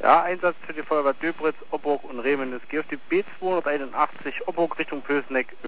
Ja, Einsatz für die Feuerwehr Döberitz, Obburg und Remen. Es geht auf die B281 Obburg Richtung Pösneck.